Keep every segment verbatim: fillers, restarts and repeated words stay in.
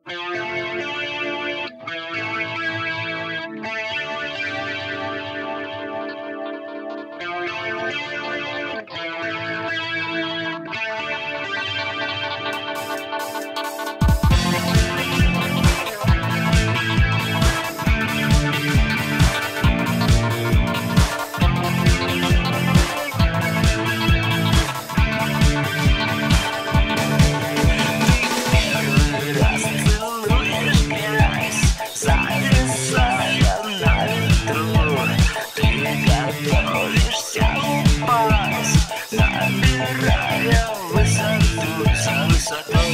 Набирая высоту за высотой,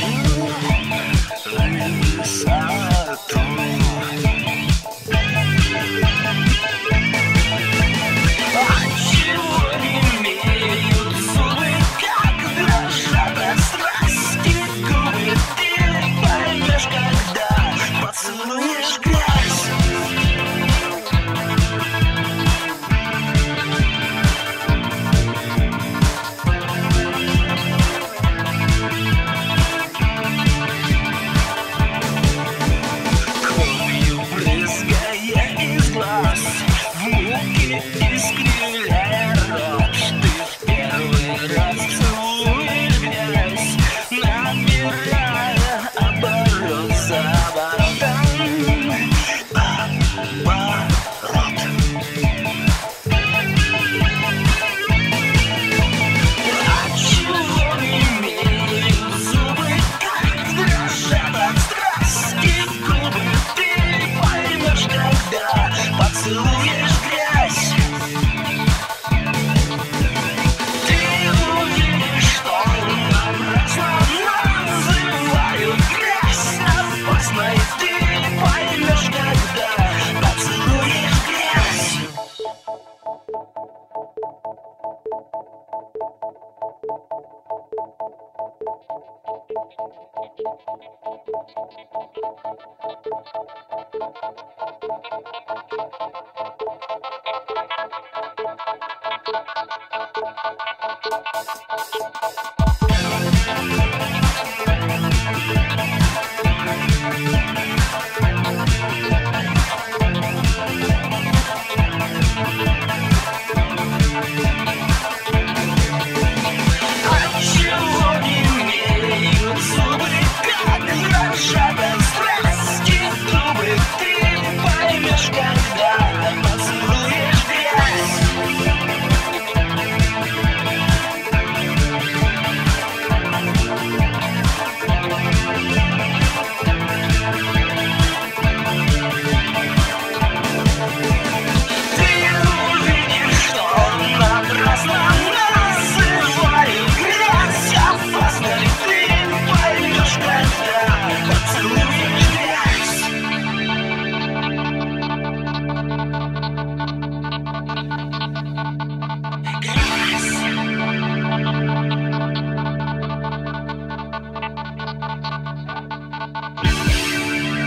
высоту. Отчего имеют зубы, как дрожат от страсти губы? Ты поймешь, когда поцелуешь грязь. Искривляя рот, ты в первый раз целуешь грязь, набирая оборот за оборотом, оборот. Отчего имеют зубы, как дрожат от страсти губы? Ты поймешь, когда поцелуешь грязь. Thank you.